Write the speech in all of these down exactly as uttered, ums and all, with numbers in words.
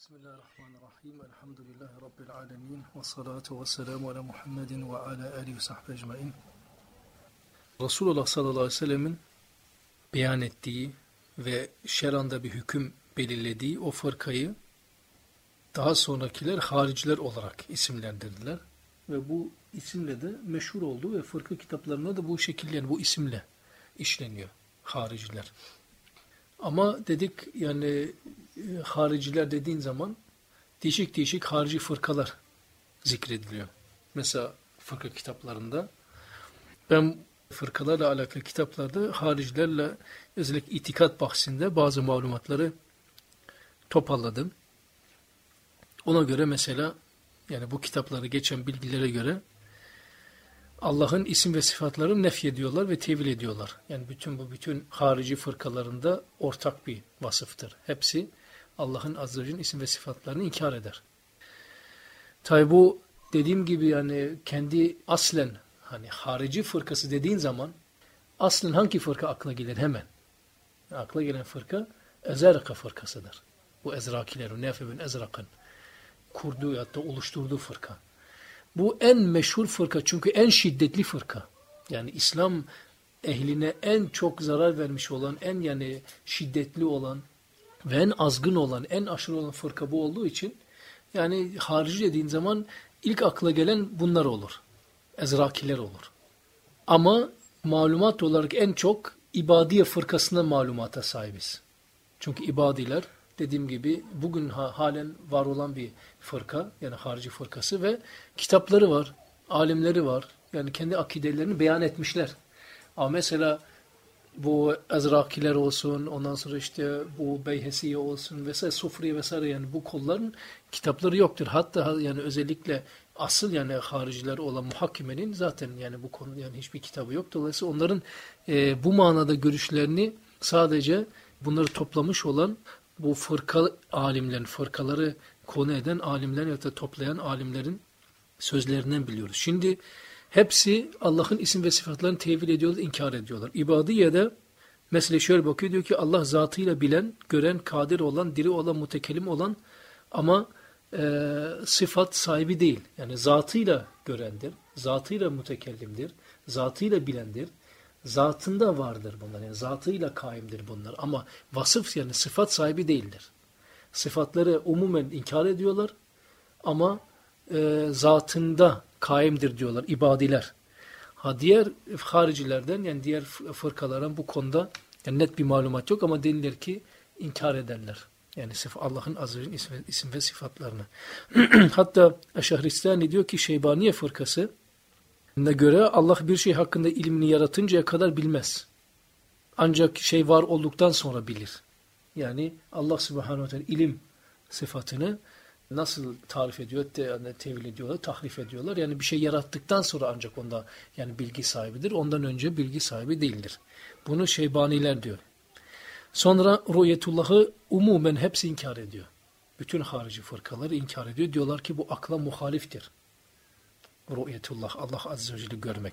Bismillahirrahmanirrahim. Elhamdülillahi Rabbil alemin. Ve salatu ve selamu ala Muhammedin ve ala alihi ve sahbihi ecmain. Resulullah sallallahu aleyhi ve sellemin beyan ettiği ve şer'anda bir hüküm belirlediği o fırkayı daha sonrakiler hariciler olarak isimlendirdiler. Ve bu isimle de meşhur oldu ve fırka kitaplarında da bu şekilde, yani bu isimle işleniyor hariciler. Ama dedik yani hariciler dediğin zaman değişik değişik harici fırkalar zikrediliyor. Mesela fırka kitaplarında ben fırkalarla alakalı kitaplarda haricilerle özellikle itikat bahsinde bazı malumatları toparladım. Ona göre mesela yani bu kitapları geçen bilgilere göre Allah'ın isim ve sıfatlarını nef ediyorlar ve tevil ediyorlar. Yani bütün bu bütün harici fırkalarında ortak bir vasıftır. Hepsi Allah'ın azze ve celle'nin isim ve sıfatlarını inkar eder. Tabi bu dediğim gibi yani kendi aslen hani harici fırkası dediğin zaman aslen hangi fırka aklına gelir hemen? Yani akla gelen fırka Ezeraka fırkasıdır. Bu Ezrakiler, Nefi bin Ezrak'ın kurduğu hatta oluşturduğu fırka. Bu en meşhur fırka çünkü en şiddetli fırka. Yani İslam ehline en çok zarar vermiş olan, en yani şiddetli olan ve en azgın olan, en aşırı olan fırka bu olduğu için yani harici dediğin zaman ilk akla gelen bunlar olur. Ezrakiler olur. Ama malumat olarak en çok İbadiye fırkasına malumata sahibiz. Çünkü İbadiler dediğim gibi bugün ha, halen var olan bir fırka, yani harici fırkası ve kitapları var, alimleri var. Yani kendi akidelerini beyan etmişler. Ama mesela bu Ezrakiler olsun, ondan sonra işte bu Beyhesiye olsun vesaire, Sufriye vesaire, yani bu kolların kitapları yoktur. Hatta yani özellikle asıl yani hariciler olan muhakkimenin zaten yani bu konu yani hiçbir kitabı yok. Dolayısıyla onların e, bu manada görüşlerini sadece bunları toplamış olan bu fırka alimlerin, fırkaları konu eden alimlerin ya da toplayan alimlerin sözlerinden biliyoruz. Şimdi hepsi Allah'ın isim ve sıfatlarını tevil ediyorlar, inkar ediyorlar. İbadiye'de mesela şöyle bakıyor, diyor ki Allah zatıyla bilen, gören, kadir olan, diri olan, mutekellim olan ama e, sıfat sahibi değil. Yani zatıyla görendir, zatıyla mutekellimdir, zatıyla bilendir. Zatında vardır bunlar. Yani zatıyla kaimdir bunlar. Ama vasıf yani sıfat sahibi değildir. Sıfatları umumen inkar ediyorlar. Ama e, zatında kaimdir diyorlar ibadiler. Ha diğer haricilerden yani diğer fırkaların bu konuda yani net bir malumat yok ama denilir ki inkar ederler. Yani Allah'ın azze ve isim, isim ve sıfatlarını. Hatta Eşahristani diyor ki Şeybaniye fırkası ne göre Allah bir şey hakkında ilmini yaratıncaya kadar bilmez. Ancak şey var olduktan sonra bilir. Yani Allah subhanahu ve teala ilim sıfatını nasıl tarif ediyor, te, yani tevil ediyorlar, tahrif ediyorlar. Yani bir şey yarattıktan sonra ancak onda yani bilgi sahibidir. Ondan önce bilgi sahibi değildir. Bunu Şeybaniler diyor. Sonra ruhiyetullah'ı umumen hepsi inkar ediyor. Bütün harici fırkaları inkar ediyor. Diyorlar ki bu akla muhaliftir. Ru'yetullah, Allah azze ve celle görmek.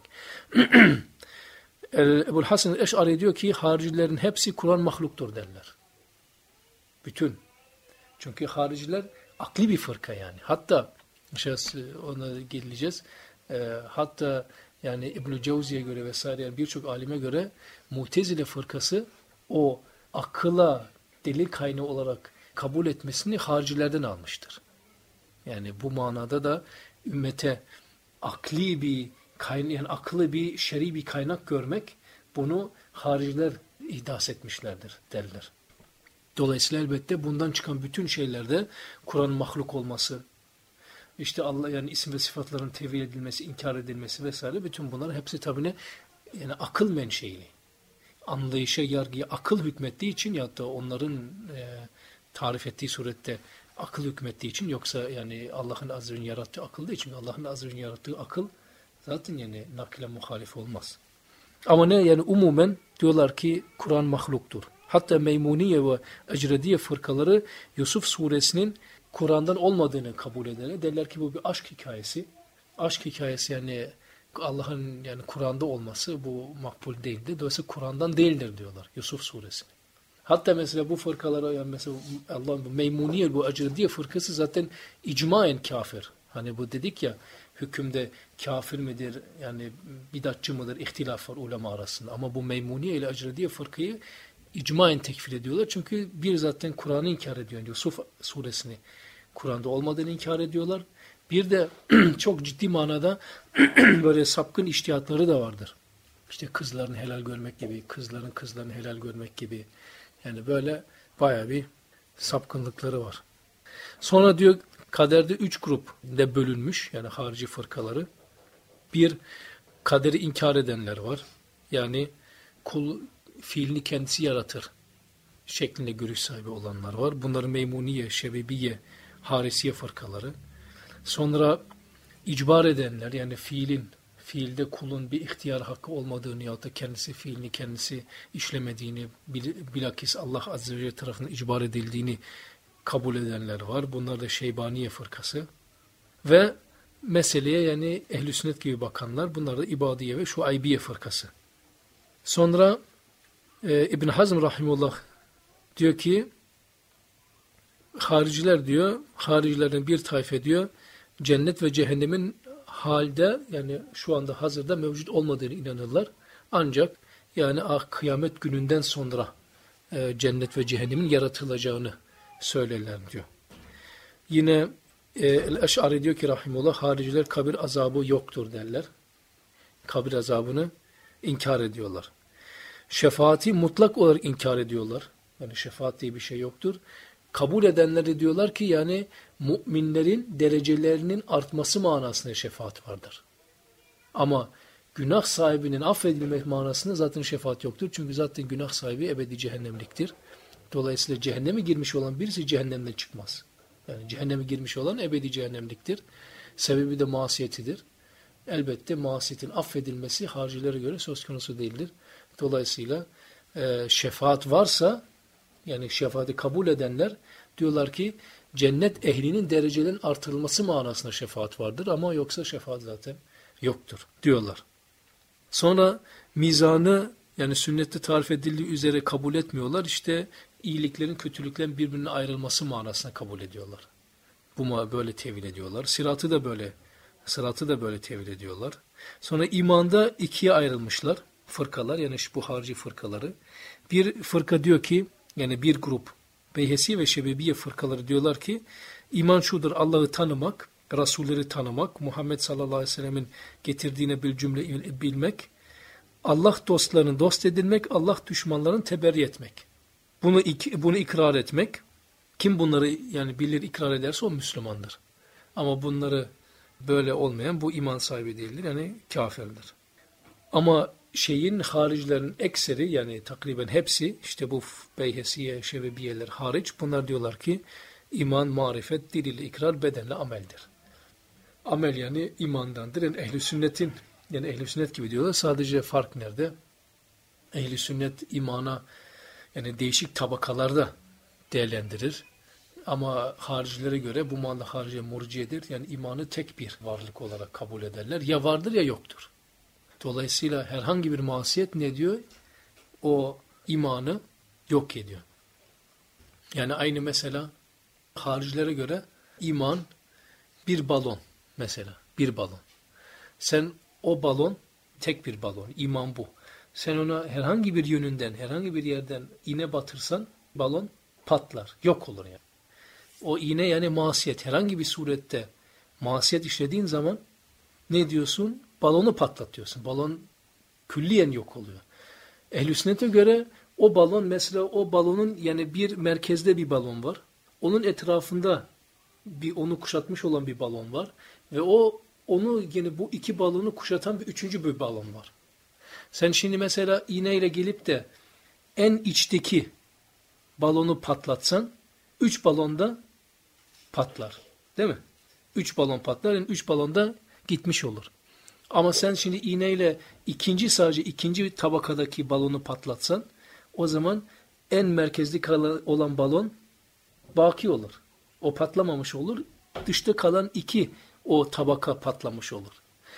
Ebu'l Hasan el-Eş'ari diyor ki haricilerin hepsi Kur'an mahluktur derler. Bütün. Çünkü hariciler akli bir fırka yani. Hatta ona geleceğiz. E, hatta yani İbn-i Cevzi'ye göre vesaire yani birçok alime göre Mu'tezile fırkası o akıla delil kaynağı olarak kabul etmesini haricilerden almıştır. Yani bu manada da ümmete akli bir kaynak, yani akıllı bir şer'i bir kaynak görmek, bunu hariciler ihdas etmişlerdir derler. Dolayısıyla elbette bundan çıkan bütün şeylerde Kur'an'ın mahluk olması, işte Allah yani isim ve sıfatların tevil edilmesi, inkar edilmesi vesaire, bütün bunlar hepsi tabi ne? Yani akıl menşeili. Anlayışa, yargıya akıl hükmettiği için ya da onların e, tarif ettiği surette akıl hükmettiği için, yoksa yani Allah'ın azze ve celle yarattığı akıl değil. Çünkü Allah'ın azze ve celle yarattığı akıl zaten yani nakile muhalif olmaz. Ama ne yani umumen diyorlar ki Kur'an mahluktur. Hatta Meymuniye ve Ecrediye fırkaları Yusuf suresinin Kur'an'dan olmadığını kabul ederler. Derler ki bu bir aşk hikayesi. Aşk hikayesi yani Allah'ın yani Kur'an'da olması bu makbul değildir. Dolayısıyla Kur'an'dan değildir diyorlar Yusuf suresini. Hatta mesela bu fırkalara yani mesela Allah'ın bu Meymuniye bu Ecrediye fırkası zaten icmaen kafir. Hani bu dedik ya hükümde kafir midir yani bidatçı mıdır ihtilaf var ulema arasında. Ama bu Meymuniye ile Ecrediye fırkayı icmaen tekfir ediyorlar. Çünkü bir zaten Kur'an'ı inkar ediyor. Yusuf suresini Kur'an'da olmadığını inkar ediyorlar. Bir de çok ciddi manada böyle sapkın içtihatları da vardır. İşte kızların helal görmek gibi, kızların kızlarını helal görmek gibi. Yani böyle bayağı bir sapkınlıkları var. Sonra diyor kaderde üç grup de bölünmüş yani harici fırkaları. Bir, kaderi inkar edenler var. Yani kul fiilini kendisi yaratır şeklinde görüş sahibi olanlar var. Bunların Meymuniye, Şebebiye, Harisiye fırkaları. Sonra icbar edenler yani fiilin, fiilde kulun bir ihtiyar hakkı olmadığını ya da kendisi fiilini kendisi işlemediğini, bilakis Allah Azze ve Celle tarafından icbar edildiğini kabul edenler var. Bunlar da Şeybaniye fırkası. Ve meseleye yani ehl-i sünnet gibi bakanlar, bunlar da İbadiye ve Şuaybiye fırkası. Sonra e, İbn Hazm rahimullah diyor ki hariciler diyor, haricilerin bir tayfe diyor cennet ve cehennemin halde yani şu anda hazırda mevcut olmadığını inanırlar. Ancak yani ah, kıyamet gününden sonra e, cennet ve cehennemin yaratılacağını söylerler diyor. Yine e, El-Eş'ari diyor ki rahimullah hariciler kabir azabı yoktur derler. Kabir azabını inkar ediyorlar. Şefaati mutlak olarak inkar ediyorlar. Yani şefaat diye bir şey yoktur. Kabul edenleri diyorlar ki yani müminlerin derecelerinin artması manasında şefaat vardır. Ama günah sahibinin affedilmek manasında zaten şefaat yoktur. Çünkü zaten günah sahibi ebedi cehennemliktir. Dolayısıyla cehenneme girmiş olan birisi cehennemden çıkmaz. Yani cehenneme girmiş olan ebedi cehennemliktir. Sebebi de masiyetidir. Elbette masiyetin affedilmesi haricilere göre söz konusu değildir. Dolayısıyla e, şefaat varsa yani şefaati kabul edenler diyorlar ki cennet ehlinin derecelerin artırılması manasında şefaat vardır ama yoksa şefaat zaten yoktur diyorlar. Sonra mizanı yani sünnette tarif edildiği üzere kabul etmiyorlar. İşte iyiliklerin kötülüklerin birbirine ayrılması manasına kabul ediyorlar. Bu böyle tevil ediyorlar. Sıratı da böyle sıratı da böyle tevil ediyorlar. Sonra imanda ikiye ayrılmışlar fırkalar yani bu harici fırkaları. Bir fırka diyor ki yani bir grup Beyhesi ve Şebebiye fırkaları diyorlar ki iman şudur Allah'ı tanımak, Resulleri tanımak, Muhammed sallallahu aleyhi ve sellemin getirdiğine bir cümle bilmek, Allah dostlarını dost edinmek, Allah düşmanlarını teberri etmek. Bunu bunu ikrar etmek. Kim bunları yani bilir ikrar ederse o Müslümandır. Ama bunları böyle olmayan bu iman sahibi değildir yani kafirdir. Ama şeyin haricilerin ekseri yani takriben hepsi işte bu Beyhesiye, Şebebiyeler hariç bunlar diyorlar ki iman, marifet, dil ile ikrar, bedenle ameldir. Amel yani imandandır. Yani ehl-i sünnetin yani ehl-i sünnet gibi diyorlar. Sadece fark nerede? Ehl-i sünnet imana yani değişik tabakalarda değerlendirir. Ama haricilere göre bu manada harici murciyedir. Yani imanı tek bir varlık olarak kabul ederler. Ya vardır ya yoktur. Dolayısıyla herhangi bir masiyet ne diyor? O imanı yok ediyor. Yani aynı mesela haricilere göre iman bir balon mesela. Bir balon. Sen o balon tek bir balon. İman bu. Sen ona herhangi bir yönünden, herhangi bir yerden iğne batırsan balon patlar. Yok olur yani. O iğne yani masiyet. Herhangi bir surette masiyet işlediğin zaman ne diyorsun? Balonu patlatıyorsun. Balon külliyen yok oluyor. Ehl-i sünnete göre o balon mesela o balonun yani bir merkezde bir balon var. Onun etrafında bir onu kuşatmış olan bir balon var. Ve o onu yani bu iki balonu kuşatan bir üçüncü bir balon var. Sen şimdi mesela iğneyle gelip de en içteki balonu patlatsan üç balonda patlar. Değil mi? Üç balon patlar. Yani üç balonda gitmiş olur. Ama sen şimdi iğneyle ikinci sadece ikinci tabakadaki balonu patlatsan o zaman en merkezli olan balon baki olur. O patlamamış olur. Dışta kalan iki o tabaka patlamış olur.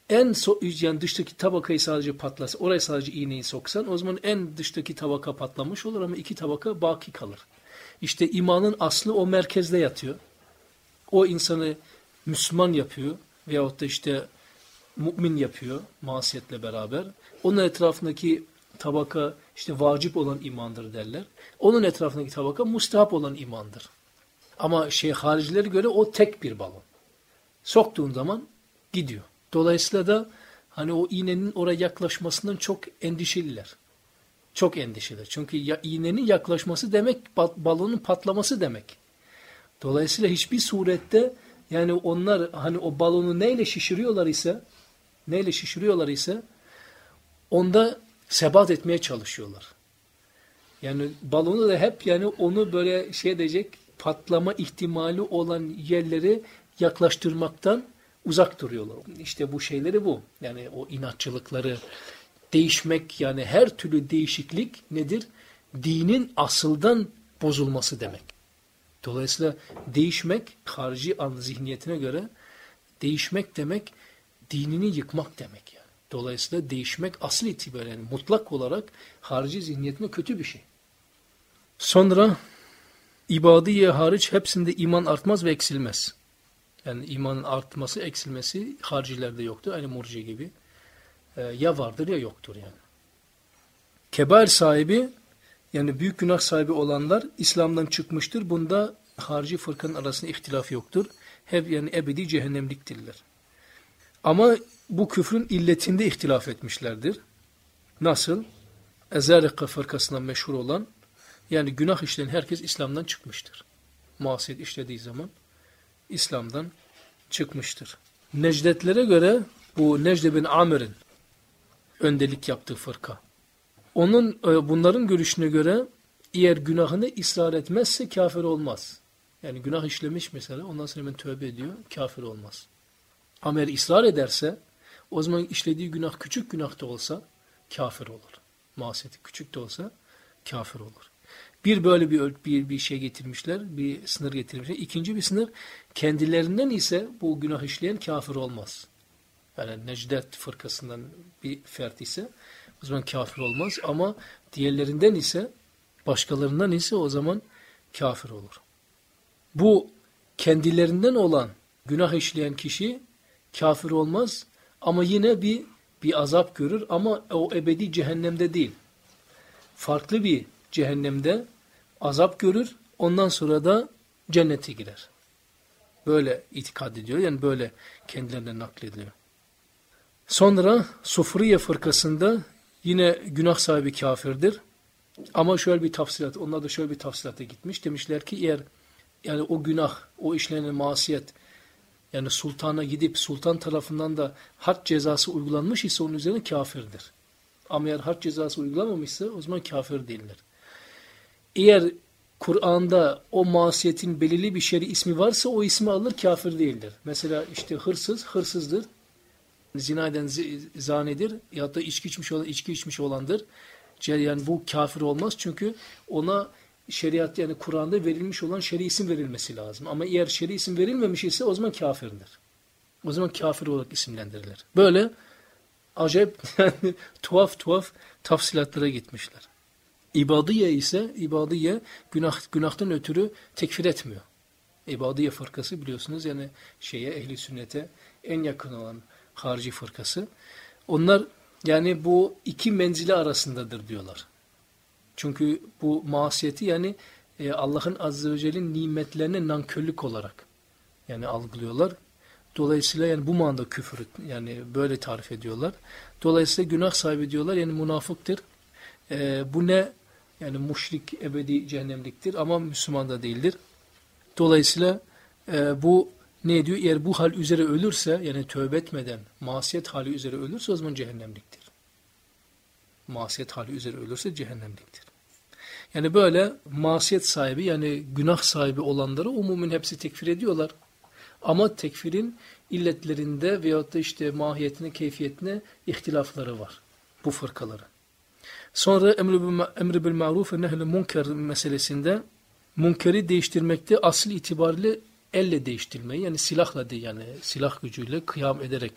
en so yani dıştaki tabakayı sadece patlasa, oraya sadece iğneyi soksan o zaman en dıştaki tabaka patlamış olur ama iki tabaka baki kalır. İşte imanın aslı o merkezde yatıyor. O insanı Müslüman yapıyor veyahut da işte mümin yapıyor masiyetle beraber. Onun etrafındaki tabaka işte vacip olan imandır derler. Onun etrafındaki tabaka mustahap olan imandır. Ama şey haricilere göre o tek bir balon. Soktuğun zaman gidiyor. Dolayısıyla da hani o iğnenin oraya yaklaşmasından çok endişeliler. Çok endişeliler. Çünkü ya, iğnenin yaklaşması demek balonun patlaması demek. Dolayısıyla hiçbir surette yani onlar hani o balonu neyle şişiriyorlar ise neyle şişiriyorlar ise onda sebat etmeye çalışıyorlar. Yani balonu da hep yani onu böyle şey edecek patlama ihtimali olan yerleri yaklaştırmaktan uzak duruyorlar. İşte bu şeyleri bu. Yani o inatçılıkları değişmek yani her türlü değişiklik nedir? Dinin asıldan bozulması demek. Dolayısıyla değişmek harici an zihniyetine göre değişmek demek dinini yıkmak demek yani. Dolayısıyla değişmek asıl itibariyle yani mutlak olarak harici zihniyetine kötü bir şey. Sonra ibadiye hariç hepsinde iman artmaz ve eksilmez. Yani imanın artması, eksilmesi haricilerde yoktur. Aynı murciye gibi. Ee, ya vardır ya yoktur yani. Kebair sahibi yani büyük günah sahibi olanlar İslam'dan çıkmıştır. Bunda harici fırkanın arasında ihtilaf yoktur. Hep yani ebedi cehennemliktirler. Ama bu küfrün illetinde ihtilaf etmişlerdir. Nasıl? Ezarika fırkasından meşhur olan yani günah işleyen herkes İslam'dan çıkmıştır. Masiyet işlediği zaman İslam'dan çıkmıştır. Necdetlere göre bu Necde bin Amir'in öndelik yaptığı fırka. Onun bunların görüşüne göre eğer günahını ısrar etmezse kafir olmaz. Yani günah işlemiş mesela ondan sonra hemen tövbe ediyor kafir olmaz. Ama eğer ısrar ederse o zaman işlediği günah küçük günah da olsa kafir olur. Masiyeti küçük de olsa kafir olur. Bir böyle bir, bir bir şey getirmişler, bir sınır getirmişler. İkinci bir sınır kendilerinden ise bu günah işleyen kafir olmaz. Yani Necdet fırkasından bir fert ise o zaman kafir olmaz ama diğerlerinden ise başkalarından ise o zaman kafir olur. Bu kendilerinden olan günah işleyen kişi kafir olmaz ama yine bir bir azap görür ama o ebedi cehennemde değil. Farklı bir cehennemde azap görür ondan sonra da cennete girer. Böyle itikad ediyor yani böyle kendilerine naklediliyor. Sonra Sufriye fırkasında yine günah sahibi kafirdir. Ama şöyle bir tafsilat, onlar da şöyle bir tafsilata gitmiş. Demişler ki eğer yani o günah, o işlenen masiyet yani sultana gidip sultan tarafından da had cezası uygulanmış ise onun üzerine kafirdir. Ama eğer had cezası uygulanmamışsa o zaman kafir değildir. Eğer Kur'an'da o masiyetin belirli bir şer'i ismi varsa o ismi alır kafir değildir. Mesela işte hırsız, hırsızdır. Zina eden zanidir ya da içki içmiş olan içki içmiş olandır. Yani bu kafir olmaz çünkü ona şeriat yani Kur'an'da verilmiş olan şer'i isim verilmesi lazım. Ama eğer şer'i isim verilmemiş ise o zaman kafirdir. O zaman kafir olarak isimlendirilir. Böyle acayip yani tuhaf tuhaf tafsilatlara gitmişler. İbadiye ise İbadiye günah günahtan ötürü tekfir etmiyor. İbadiye fırkası biliyorsunuz yani şeye ehli sünnete en yakın olan harici fırkası. Onlar yani bu iki menzile arasındadır diyorlar. Çünkü bu masiyeti yani e, Allah'ın azze ve celle'nin nimetlerine nankörlük olarak yani algılıyorlar. Dolayısıyla yani bu manada küfür yani böyle tarif ediyorlar. Dolayısıyla günah sahibi diyorlar yani münafıktır. E, bu ne? Yani müşrik ebedi cehennemliktir ama Müslüman da değildir. Dolayısıyla e, bu ne diyor? Eğer bu hal üzere ölürse yani tövbe etmeden masiyet hali üzere ölürse o zaman cehennemliktir. Masiyet hali üzere ölürse cehennemliktir. Yani böyle masiyet sahibi yani günah sahibi olanları umumun hepsi tekfir ediyorlar. Ama tekfirin illetlerinde veyahut da işte mahiyetine, keyfiyetine ihtilafları var. Bu fırkaların. Sonra emr bil ma'ruf ve nehy-i münker meselesinde münkeri değiştirmekte asıl itibariyle elle değiştirmeyi yani silahla değil yani silah gücüyle kıyam ederek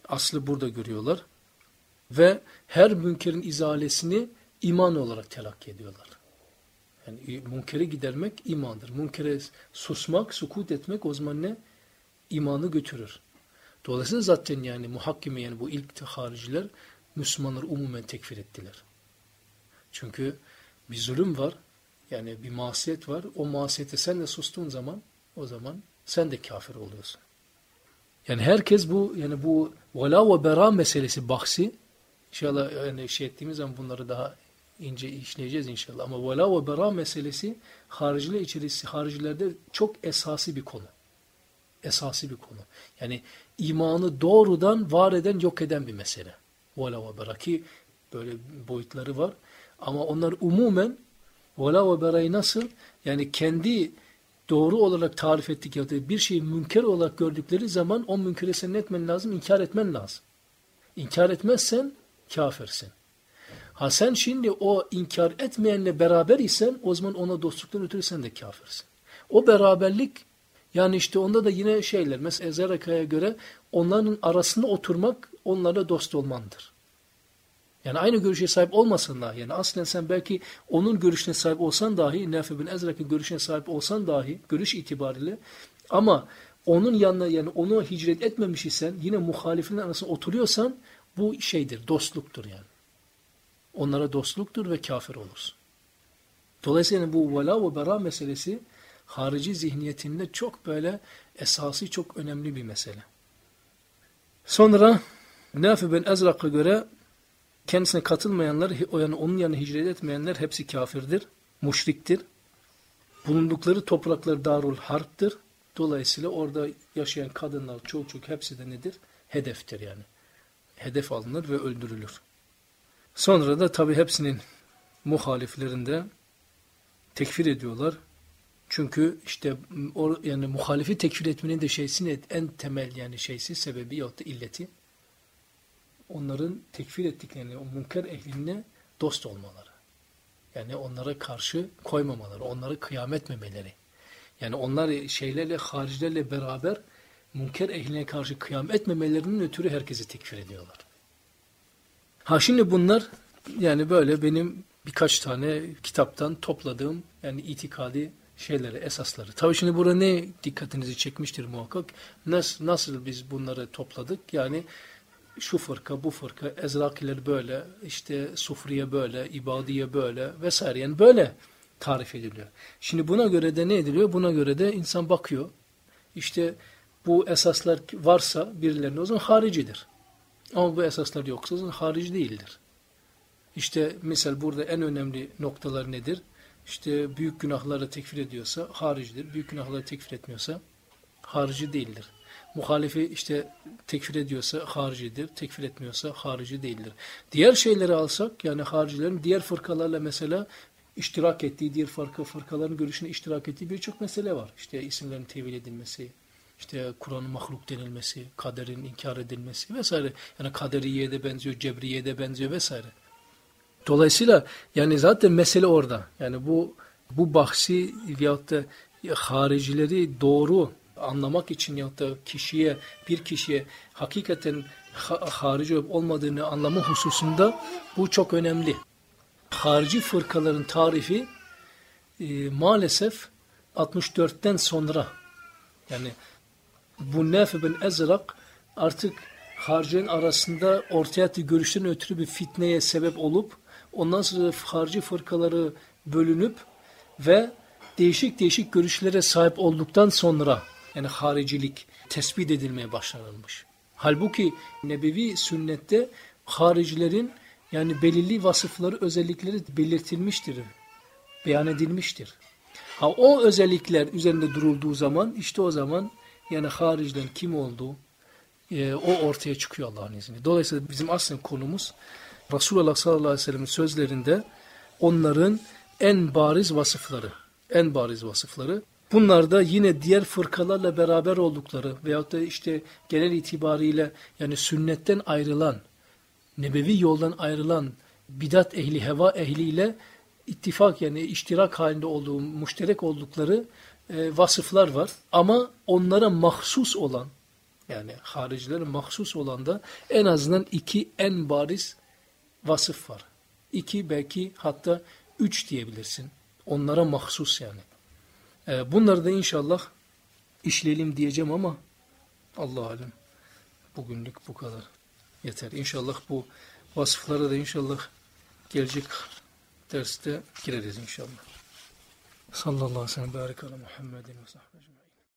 Aslı burada görüyorlar. Ve her münkerin izalesini iman olarak telakki ediyorlar. Yani münkeri gidermek imandır. Münkere susmak, sukut etmek o zaman ne? İmanı götürür. Dolayısıyla zaten yani muhakkime yani bu ilk hariciler Müslümanları umumen tekfir ettiler. Çünkü bir zulüm var. Yani bir masiyet var. O masiyete sen de sustuğun zaman o zaman sen de kafir oluyorsun. Yani herkes bu yani bu vela ve bera meselesi bahsi inşallah yani şey ettiğimiz zaman bunları daha ince işleyeceğiz inşallah. Ama vela ve bera meselesi hariciler içerisi haricilerde çok esası bir konu. Esası bir konu. Yani imanı doğrudan var eden, yok eden bir mesele. Vela ve bera ki böyle boyutları var. Ama onlar umumen vela ve berayı nasıl? Yani kendi doğru olarak tarif ettik ya da bir şeyi münker olarak gördükleri zaman o münkeri sen ne etmen lazım? İnkar etmen lazım. İnkar etmezsen kafirsin. Ha sen şimdi o inkar etmeyenle beraber isen o zaman ona dostluktan ötürü sen de kafirsin. O beraberlik yani işte onda da yine şeyler mesela Ezereka'ya göre onların arasında oturmak onlarla dost olmandır. Yani aynı görüşe sahip olmasın da yani aslen sen belki onun görüşüne sahip olsan dahi Nafi bin Ezrak'ın görüşüne sahip olsan dahi görüş itibariyle ama onun yanına yani onu hicret etmemiş isen yine muhalifinin arasında oturuyorsan bu şeydir, dostluktur yani. Onlara dostluktur ve kafir olursun. Dolayısıyla bu vela ve bera meselesi harici zihniyetinde çok böyle esası çok önemli bir mesele. Sonra Nafi bin Ezrak'a göre kendisine katılmayanlar, yani onun yanına hicret etmeyenler hepsi kafirdir, müşriktir. Bulundukları topraklar Darul Harp'tır. Dolayısıyla orada yaşayan kadınlar, çoluk çocuk hepsi de nedir? Hedeftir yani. Hedef alınır ve öldürülür. Sonra da tabi hepsinin muhaliflerinde tekfir ediyorlar. Çünkü işte o, yani muhalifi tekfir etmenin de şeysi en temel yani şeysi, sebebi yahut da illeti onların tekfir ettiklerini, o münker ehline dost olmaları. Yani onlara karşı koymamaları, onları kıyam etmemeleri. Yani onlar şeylerle, haricilerle beraber münker ehline karşı kıyam etmemelerinin ötürü herkesi tekfir ediyorlar. Ha şimdi bunlar yani böyle benim birkaç tane kitaptan topladığım yani itikadi şeyleri, esasları. Tabii şimdi burada ne dikkatinizi çekmiştir muhakkak. Nasıl, nasıl biz bunları topladık? Yani şu fırka, bu fırka, Ezrakiler böyle, işte Sufriye böyle, İbadiye böyle vesaire. Yani böyle tarif ediliyor. Şimdi buna göre de ne ediliyor? Buna göre de insan bakıyor. İşte bu esaslar varsa birilerine o zaman haricidir. Ama bu esaslar yoksa o zaman harici değildir. İşte misal burada en önemli noktalar nedir? İşte büyük günahları tekfir ediyorsa haricidir. Büyük günahları tekfir etmiyorsa harici değildir. Muhalifi işte tekfir ediyorsa haricidir, tekfir etmiyorsa harici değildir. Diğer şeyleri alsak yani haricilerin diğer fırkalarla mesela iştirak ettiği, diğer fırka, fırkaların görüşüne iştirak ettiği birçok mesele var. İşte isimlerin tevil edilmesi, işte Kur'an'ın mahluk denilmesi, kaderin inkar edilmesi vesaire. Yani kaderiye de benziyor, cebriye de benziyor vesaire. Dolayısıyla yani zaten mesele orada. Yani bu bu bahsi veyahut da haricileri doğru anlamak için ya da kişiye, bir kişiye hakikaten harici olup olmadığını anlama hususunda bu çok önemli. Harici fırkaların tarifi e, maalesef altmış dörtten sonra yani bu Nafi bin Ezrak artık haricilerin arasında ortaya attığı görüşlerin ötürü bir fitneye sebep olup ondan sonra harici fırkaları bölünüp ve değişik değişik görüşlere sahip olduktan sonra yani haricilik tespit edilmeye başlanılmış. Halbuki nebevi sünnette haricilerin yani belirli vasıfları, özellikleri belirtilmiştir, beyan edilmiştir. Ha o özellikler üzerinde durulduğu zaman işte o zaman yani haricilerin kim olduğu e, o ortaya çıkıyor Allah'ın izniyle. Dolayısıyla bizim aslında konumuz Resulullah sallallahu aleyhi ve sellem'in sözlerinde onların en bariz vasıfları, en bariz vasıfları. Bunlar da yine diğer fırkalarla beraber oldukları veyahut da işte genel itibariyle yani sünnetten ayrılan, nebevi yoldan ayrılan bidat ehli, heva ehliyle ittifak yani iştirak halinde olduğu, müşterek oldukları e, vasıflar var. Ama onlara mahsus olan, Yani haricilerin mahsus olan da en azından iki en bariz vasıf var. İki belki hatta üç diyebilirsin. Onlara mahsus yani. Ee, bunları da inşallah işleyelim diyeceğim ama Allah alem bugünlük bu kadar yeter. İnşallah bu vasıflara da inşallah gelecek derste gireriz inşallah. Sallallahu aleyhi ve sellem. Barik ala Muhammedin ve sahbihi.